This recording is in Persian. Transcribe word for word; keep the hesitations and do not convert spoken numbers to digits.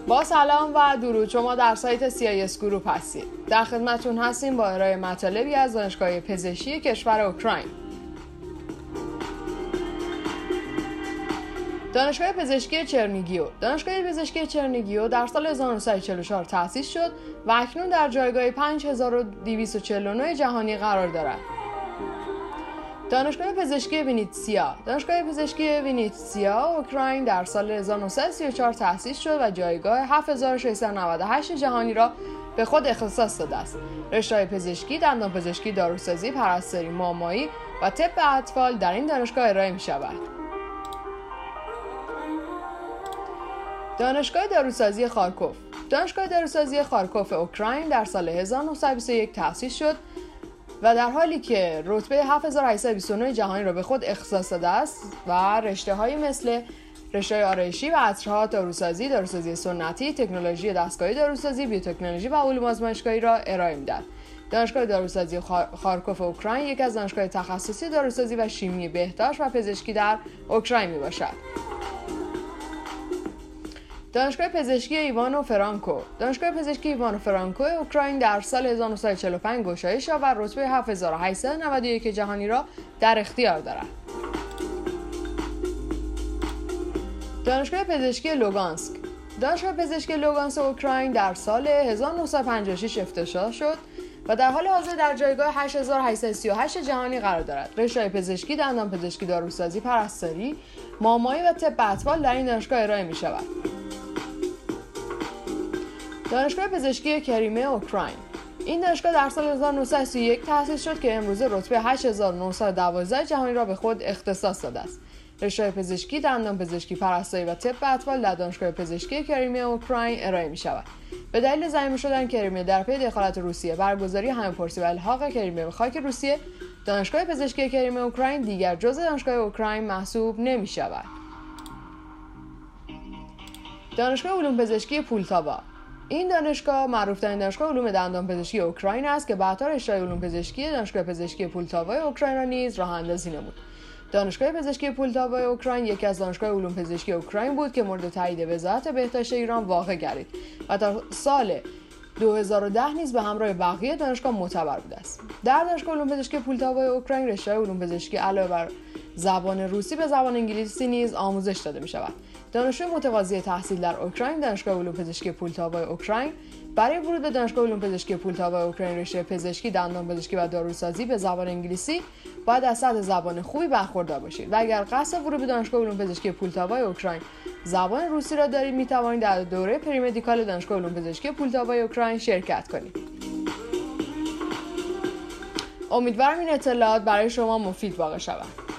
با سلام و درود، شما در سایت سی آی اس گروپ هستید. در خدمتتون هستیم با ارائه مطالبی از دانشگاه پزشکی کشور اوکراین. دانشگاه پزشکی چرنیگیو دانشگاه پزشکی چرنیگیو در سال هزار و نهصد و چهل و چهار تأسیس شد و اکنون در جایگاه پنج هزار و دویست و چهل و نه جهانی قرار دارد. دانشگاه پزشکی وینیتسیا دانشگاه پزشکی وینیتسیا اوکراین در سال هزار و نهصد و سی و چهار تأسیس شد و جایگاه هفت هزار و ششصد و نود و هشت جهانی را به خود اختصاص داده است. رشته‌های پزشکی، دندانپزشکی، داروسازی، پرستاری، مامایی و طب اطفال در این دانشگاه ارائه می‌شود. دانشگاه داروسازی خارکوف دانشگاه داروسازی خارکوف اوکراین در سال هزار و نهصد و بیست و یک تأسیس شد و در حالی که رتبه هفت هزار و هشتصد و بیست و نه جهانی را به خود اختصاص داده است و رشته‌های مثل رشته آرایشی و عطرها، داروسازی، داروسازی سنتی، تکنولوژی دستگاهی داروسازی، بیوتکنولوژی و علوم آزمایشگاهی را ارائه می‌دهد. دانشگاه داروسازی خارکوف اوکراین یکی از دانشگاه تخصصی داروسازی و شیمی بهداشت و پزشکی در اوکراین میباشد. دانشگاه پزشکی ایوانو فرانکو دانشگاه پزشکی ایوانو فرانکو اوکراین در سال هزار و نهصد و چهل و پنج گشایش یافت و رتبه هفت هزار و هشتصد و نود و یک جهانی را در اختیار دارد. دانشگاه پزشکی لوگانسک دانشگاه پزشکی لوگانسک اوکراین در سال هزار و نهصد و پنجاه و شش افتتاح شد و در حال حاضر در جایگاه هشت هزار و هشتصد و سی و هشت جهانی قرار دارد. رشته‌های پزشکی، دندانپزشکی، داروسازی، پرستاری، مامایی و طب اطفال در این دانشگاه ارائه می‌شود. دانشگاه پزشکی کریمه اوکراین این دانشگاه در سال هزار و نهصد و سی و یک تأسیس شد که امروزه رتبه هشت هزار و نهصد و دوازده جهانی را به خود اختصاص داده است. رشته پزشکی، دندانپزشکی، پرستاری و طب اطفال در دانشگاه پزشکی کریمه اوکراین ارائه می شود. به دلیل ضمیمه شدن کریمه در پی دخالت روسیه، برگزاری همه‌پرسی و الحاق کریمه به خاک روسیه، دانشگاه پزشکی کریمه اوکراین دیگر جزء دانشگاه اوکراین محسوب نمی شود. دانشگاه علوم پزشکی پولتاوا این دانشگاه معروف‌ترین دانشگاه علوم دندانپزشکی اوکراین است که بعدها رشته علوم پزشکی دانشگاه پزشکی پولتاوا اوکراین را نیز راه اندازی نمود. دانشگاه پزشکی پولتاوا اوکراین یکی از دانشگاه علوم پزشکی اوکراین بود که مورد تایید وزارت بهداشت ایران واقع گردید و تا سال دو هزار و ده نیز به همراه بقیه دانشگاه معتبر بوده است. در دانشگاه علوم پزشکی پولتاوا اوکراین رشته علوم پزشکی علاوه بر زبان روسی به زبان انگلیسی نیز آموزش داده می شود. دانشجوی متقاضی تحصیل در اوکراین دانشگاه علوم پزشکی پولتاوا اوکراین برای ورود به دانشگاه علوم پزشکی پولتاوا اوکراین رشته پزشکی، دندانپزشکی و داروسازی به زبان انگلیسی باید از سطح زبان خوبی برخوردار باشید و اگر قصد ورود به دانشگاه علوم پزشکی پولتاوا اوکراین زبان روسی را دارید می توانید در دوره پریمدیکال دانشگاه علوم پزشکی پولتاوا اوکراین شرکت کنید. امیدوارم این اطلاعات برای شما مفید واقع شود.